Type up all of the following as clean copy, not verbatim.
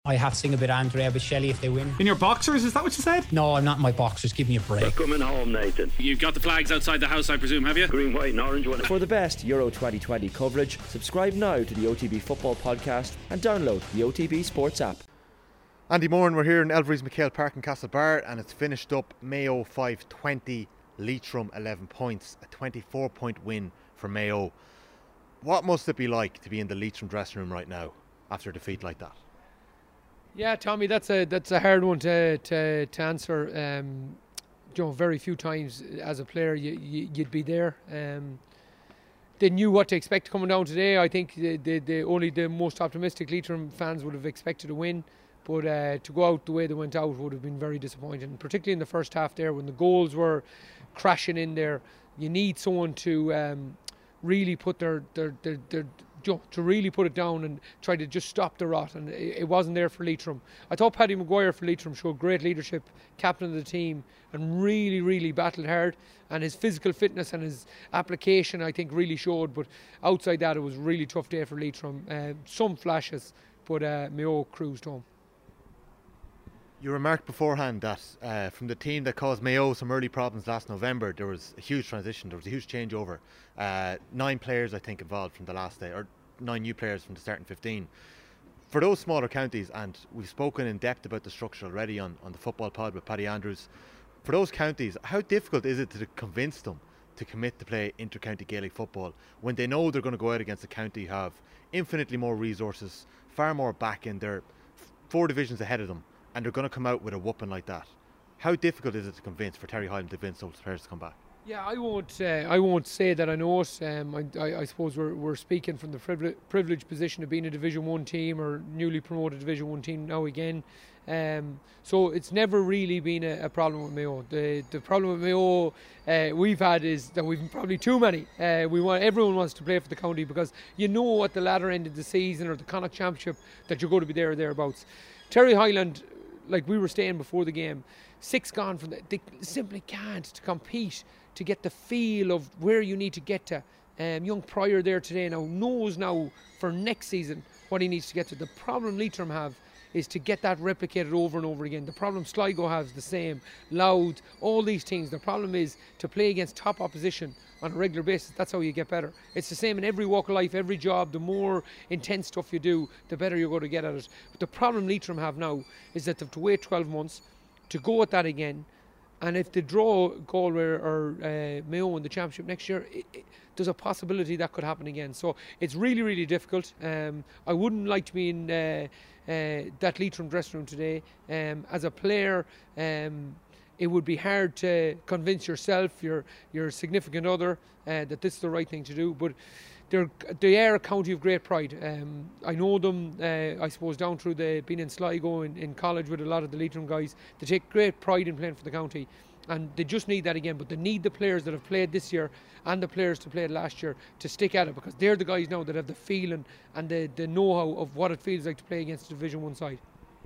I have to sing a bit of Andrea Bocelli if they win. In your boxers, is that what you said? No, I'm not in my boxers. Give me a break. We're coming home, Nathan. You've got the flags outside the house, I presume, have you? Green, white and orange one. For the best Euro 2020 coverage, subscribe now to the OTB Football Podcast and download the OTB Sports app. Andy Moran, we're here in Elvery's McHale Park in Castlebar, and it's finished up Mayo 5-20, Leitrim 11 points, a 24-point win for Mayo. What must it be like to be in the Leitrim dressing room right now after a defeat like that? Yeah, Tommy, that's a hard one to answer. Very few times as a player you'd be there. They knew what to expect coming down today. I think only the most optimistic Leitrim fans would have expected a win, but to go out the way they went out would have been very disappointing, particularly in the first half there when the goals were crashing in there. You need someone to really put to really put it down and try to just stop the rot, and it wasn't there for Leitrim. I thought Paddy Maguire for Leitrim showed great leadership, captain of the team, and really battled hard, and his physical fitness and his application I think really showed, but outside that it was a really tough day for Leitrim. Some flashes, but Mayo cruised home. You remarked beforehand that from the team that caused Mayo some early problems last November, there was a huge transition, there was a huge changeover. 9 players, I think, involved from the last day, or 9 new players from the starting 15. For those smaller counties, and we've spoken in depth about the structure already on the football pod with Paddy Andrews, for those counties, how difficult is it to convince them to commit to play inter-county Gaelic football when they know they're going to go out against a county who have infinitely more resources, far more back in, they're 4 divisions ahead of them, and they're going to come out with a whooping like that? How difficult is it to convince for Terry Hyland to convince those players to come back? Yeah, I won't say that I know it. I suppose we're speaking from the privileged position of being a Division 1 team or newly promoted Division 1 team now again. So it's never really been a problem with Mayo. The problem with Mayo we've had is that we've probably too many. Everyone wants to play for the county because you know at the latter end of the season or the Connacht Championship that you're going to be there or thereabouts. Terry Hyland, like we were saying before the game, 6 gone from they simply can't to compete, to get the feel of where you need to get to. Young Pryor there today knows for next season what he needs to get to. The problem Leitrim have is to get that replicated over and over again. The problem Sligo has the same, Louth, all these teams. The problem is to play against top opposition on a regular basis. That's how you get better. It's the same in every walk of life, every job. The more intense stuff you do, the better you're going to get at it. But the problem Leitrim have now is that they have to wait 12 months to go at that again. And if they draw Galway or Mayo in the championship next year, there's a possibility that could happen again. So it's really difficult. I wouldn't like to be in that Leitrim dressing room today. As a player, it would be hard to convince yourself, your significant other, that this is the right thing to do. But they are a county of great pride. I know them, I suppose, down through being in Sligo in college with a lot of the Leitrim guys. They take great pride in playing for the county, and they just need that again. But they need the players that have played this year and the players to play last year to stick at it, because they're the guys now that have the feeling and the know-how of what it feels like to play against a Division 1 side.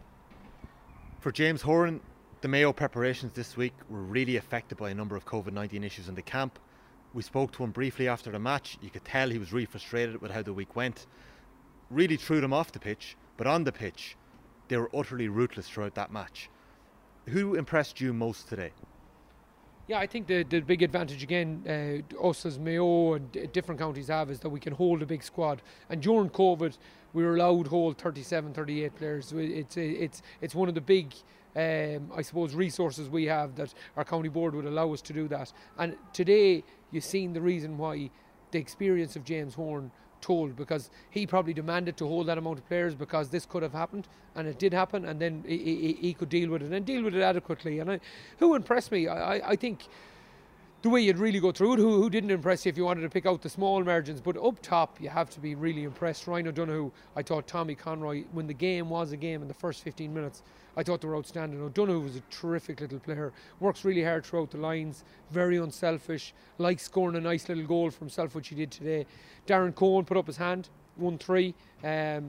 For James Horan, the Mayo preparations this week were really affected by a number of COVID-19 issues in the camp. We spoke to him briefly after the match. You could tell he was really frustrated with how the week went. Really threw them off the pitch, but on the pitch, they were utterly ruthless throughout that match. Who impressed you most today? Yeah, I think the big advantage again, us as Mayo and different counties have, is that we can hold a big squad. And during COVID, we were allowed to hold 37, 38 players. It's one of the big, I suppose, resources we have, that our county board would allow us to do that. And today, you've seen the reason why the experience of James Horan told, because he probably demanded to hold that amount of players because this could have happened, and it did happen, and then he could deal with it and deal with it adequately. And who impressed me, I think the way you'd really go through it, who didn't impress you if you wanted to pick out the small margins, but up top you have to be really impressed. Ryan O'Donoghue, I thought Tommy Conroy, when the game was a game in the first 15 minutes, I thought they were outstanding. O'Donoghue was a terrific little player, works really hard throughout the lines, very unselfish, likes scoring a nice little goal for himself, which he did today. Darren Cohen put up his hand, 1-3.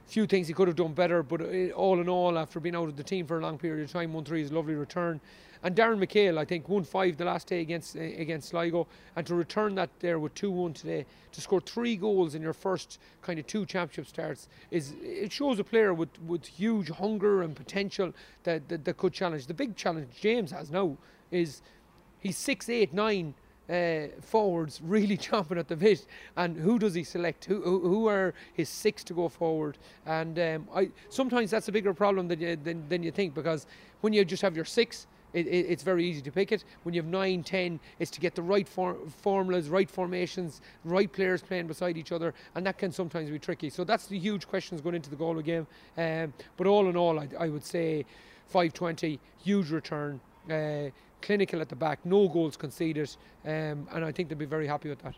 few things he could have done better, but all in all, after being out of the team for a long period of time, 1-3 is a lovely return. And Darren McHale, I think, 1-5 the last day against Sligo, and to return that there with 2-1 today, to score 3 goals in your first kind of 2 championship starts, it shows a player with huge hunger and potential that could challenge. The big challenge James has now is he's 6'8", 9 forwards really chomping at the bit, and who does he select? Who are his 6 to go forward? And sometimes that's a bigger problem than you think, because when you just have your 6, it's very easy to pick it. When you have 9, 10, it's to get the right formulas, right formations, right players playing beside each other, and that can sometimes be tricky. So that's the huge questions going into the Galway game. But all in all, I would say 5-20, huge return, clinical at the back, no goals conceded, and I think they'll be very happy with that.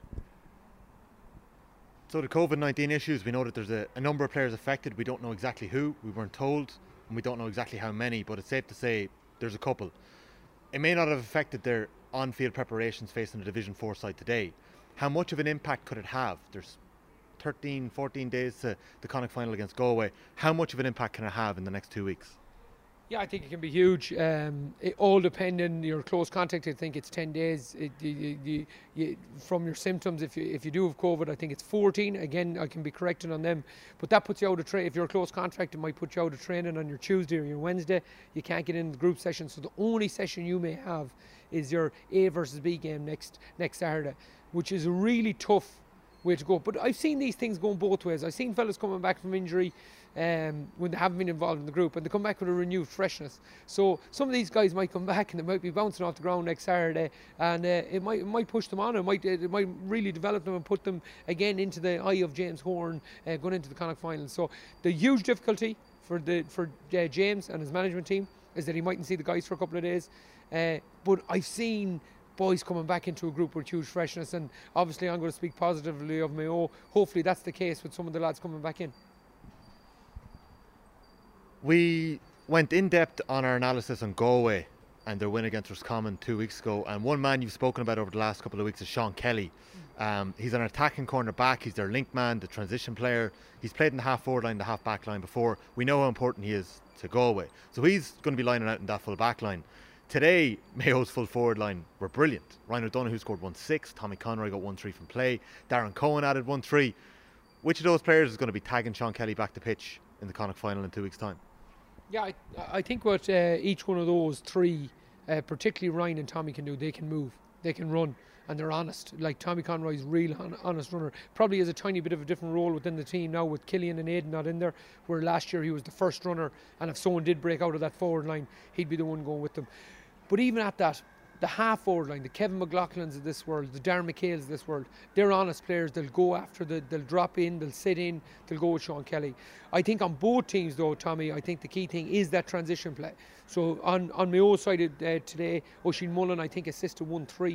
So the COVID-19 issues, we know that there's a number of players affected. We don't know exactly who, we weren't told, and we don't know exactly how many, but it's safe to say there's a couple. It may not have affected their on-field preparations facing the Division 4 side today. How much of an impact could it have? There's 13, 14 days to the Connacht final against Galway. How much of an impact can it have in the next 2 weeks? Yeah, I think it can be huge. It all depending your close contact. I think it's 10 days. From your symptoms, if you do have COVID, I think it's 14. Again, I can be corrected on them, but that puts you out of training. If you're a close contact, it might put you out of training on your Tuesday or your Wednesday. You can't get in the group session, so the only session you may have is your A versus B game next Saturday, which is a really tough way to go. But I've seen these things going both ways. I've seen fellas coming back from injury when they haven't been involved in the group, and they come back with a renewed freshness. So some of these guys might come back and they might be bouncing off the ground next Saturday, and it might push them on. It might really develop them and put them again into the eye of James Horan going into the Connacht final. So the huge difficulty for James and his management team is that he mightn't see the guys for a couple of days. But I've seen boys coming back into a group with huge freshness, and obviously I'm going to speak positively of Mayo. Hopefully that's the case with some of the lads coming back in. We went in depth on our analysis on Galway and their win against Roscommon 2 weeks ago, and one man you've spoken about over the last couple of weeks is Sean Kelly. He's an attacking corner back, he's their link man, the transition player. He's played in the half forward line, the half back line before. We know how important he is to Galway, so he's going to be lining out in that full back line. Today, Mayo's full forward line were brilliant. Ryan O'Donoghue scored 1-6, Tommy Conroy got 1-3 from play, Darren Cohen added 1-3. Which of those players is going to be tagging Sean Kelly back to pitch in the Connacht final in 2 weeks' time? Yeah, I think what each one of those 3, particularly Ryan and Tommy, can do, they can move, they can run, and they're honest. Like Tommy Conroy's real honest runner. Probably has a tiny bit of a different role within the team now with Killian and Aidan not in there, where last year he was the first runner, and if someone did break out of that forward line, he'd be the one going with them. But even at that, the half forward line, the Kevin McLaughlins of this world, the Darren McHales of this world, they're honest players. They'll go after they'll drop in, they'll sit in, they'll go with Sean Kelly. I think on both teams though, Tommy, I think the key thing is that transition play. So on my own side today, Oisin Mullen, I think, assisted 1-3.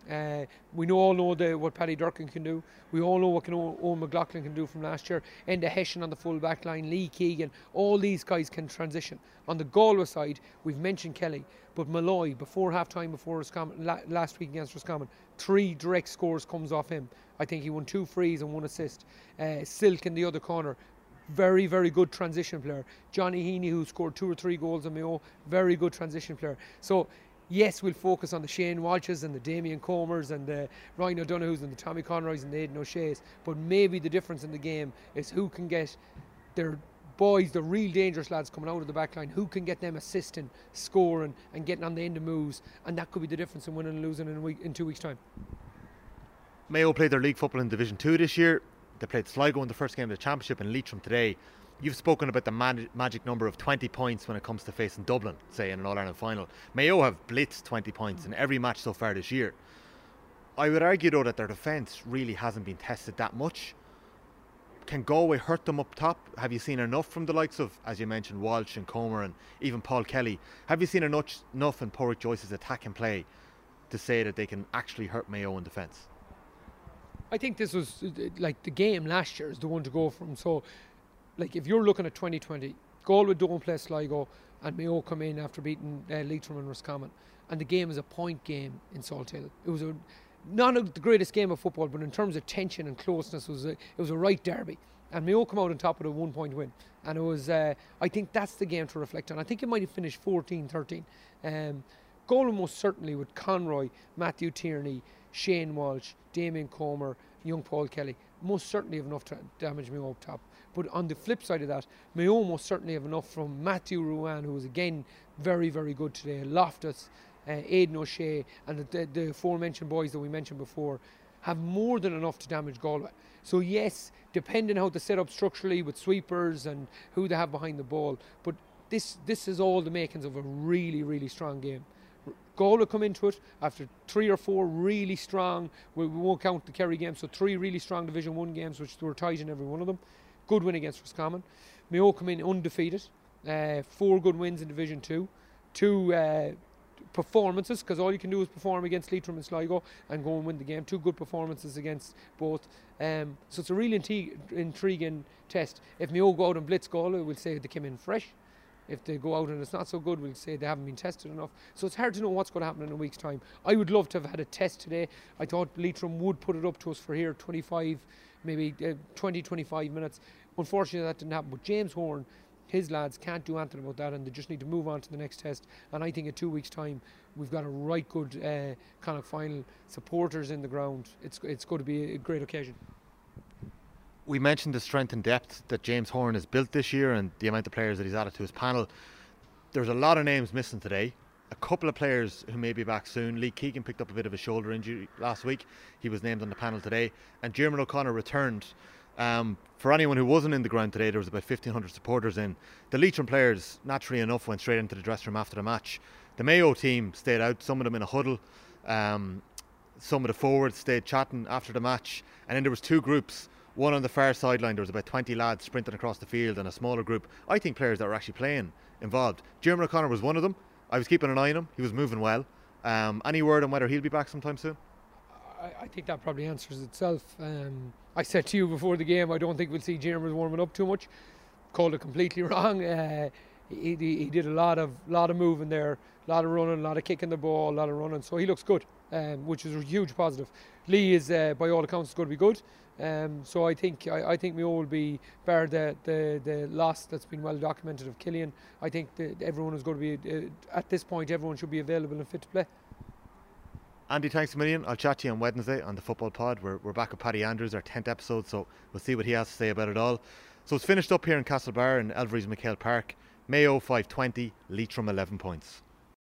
We all know what Paddy Durkin can do. We all know what Owen McLaughlin can do from last year. Enda Hession on the full back line, Lee Keegan, all these guys can transition. On the Galway side, we've mentioned Kelly, but Malloy, before half-time, before Roscommon, last week against Roscommon, 3 direct scores comes off him. I think he won 2 frees and 1 assist. Silk in the other corner, very, very good transition player. Johnny Heaney, who scored 2 or 3 goals in Mayo, very good transition player. So yes, we'll focus on the Shane Walshes and the Damien Comers and the Ryan O'Donoghues and the Tommy Conroys and the Aidan O'Shea's, but maybe the difference in the game is who can get their boys, the real dangerous lads coming out of the back line, who can get them assisting, scoring and getting on the end of moves, and that could be the difference in winning and losing in 2 weeks' time. Mayo played their league football in Division 2 this year. They played Sligo in the first game of the Championship and Leitrim today. You've spoken about the magic number of 20 points when it comes to facing Dublin, say, in an All-Ireland final. Mayo have blitzed 20 points in every match so far this year. I would argue, though, that their defence really hasn't been tested that much. Can Galway hurt them up top? Have you seen enough from the likes of, as you mentioned, Walsh and Comer and even Paul Kelly? Have you seen enough in Porrick Joyce's attack and play to say that they can actually hurt Mayo in defence? I think this was like the game last year is the one to go from. So, like, if you're looking at 2020, Galway don't play Sligo and Mayo come in after beating Leitrim and Roscommon, and the game is a point game in Salthill. It was not the greatest game of football, but in terms of tension and closeness, it was a right derby. And Mayo come out on top with a 1-point win. And it was, I think that's the game to reflect on. I think it might have finished 14-13. Goal most certainly with Conroy, Matthew Tierney, Shane Walsh, Damien Comer, young Paul Kelly. Most certainly have enough to damage Mayo up top. But on the flip side of that, Mayo most certainly have enough from Matthew Ruan, who was again very, very good today. Loftus, Aidan O'Shea, and the aforementioned boys that we mentioned before have more than enough to damage Galway. So yes, depending how they set up structurally with sweepers and who they have behind the ball, but this is all the makings of a really, really strong game. Galway come into it after 3 or 4 really strong, we won't count the Kerry game, so 3 really strong Division 1 games which were tight in every one of them. Good win against Roscommon. Mayo come in undefeated, 4 good wins in Division 2, 2 performances, because all you can do is perform against Leitrim and Sligo and go and win the game. 2 good performances against both. So it's a really intriguing test. If Mayo go out and blitz Galway, we'll say they came in fresh. If they go out and it's not so good, we'll say they haven't been tested enough. So it's hard to know what's going to happen in a week's time. I would love to have had a test today. I thought Leitrim would put it up to us for here 25, maybe 20-25 minutes. Unfortunately that didn't happen, but James Horn, his lads can't do anything about that, and they just need to move on to the next test. And I think in 2 weeks' time we've got a right good kind of final supporters in the ground. It's going to be a great occasion. We mentioned the strength and depth that James Horn has built this year and the amount of players that he's added to his panel. There's a lot of names missing today. A couple of players who may be back soon. Lee Keegan picked up a bit of a shoulder injury last week. He was named on the panel today. And Diarmuid O'Connor returned. For anyone who wasn't in the ground today, there was about 1,500 supporters in. The Leitrim players, naturally enough, went straight into the dressing room after the match. The Mayo team stayed out, some of them in a huddle. Some of the forwards stayed chatting after the match. And then there was 2 groups. One on the far sideline, there was about 20 lads sprinting across the field, and a smaller group, I think players that were actually playing, involved. Diarmuid O'Connor was one of them. I was keeping an eye on him. He was moving well. Any word on whether he'll be back sometime soon? I think that probably answers itself. I said to you before the game, I don't think we'll see Diarmuid warming up too much. Called it completely wrong. He did a lot of moving there, a lot of running, a lot of kicking the ball, a lot of running. So he looks good, which is a huge positive. Lee is, by all accounts, going to be good. So I think Mayo will be, bar the loss that's been well documented of Killian. I think that everyone is going to be, at this point, everyone should be available and fit to play. Andy, thanks a million. I'll chat to you on Wednesday on the Football Pod. We're back with Paddy Andrews, our 10th episode, so we'll see what he has to say about it all. So it's finished up here in Castlebar in Elvery's McHale Park. Mayo 520, Leitrim 11 points.